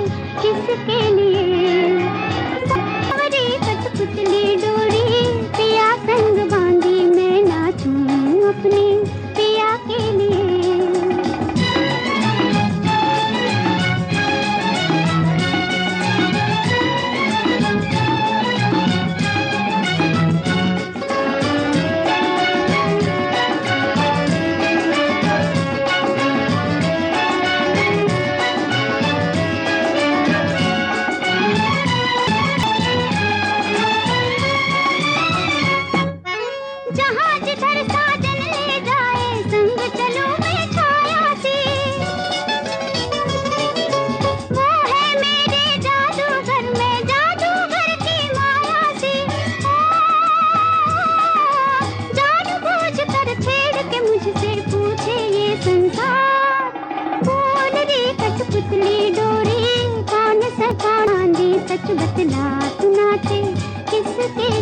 किसके लिए? सावरी कठपुतली डोरी पिया संग बांधी, मैं नाचूं अपने पिया के लिए। जहाँ जिधर साजन ले जाए, संग चलो मैं छाया सी। वो है मेरे जादूगर में, जादूगर की माया सी। जान बूझ कर छेड़ के मुझसे पूछे ये संसार, बोल रे कठपुतली डोरी कौन सा बांधी, सच बतला तू नाचे किसके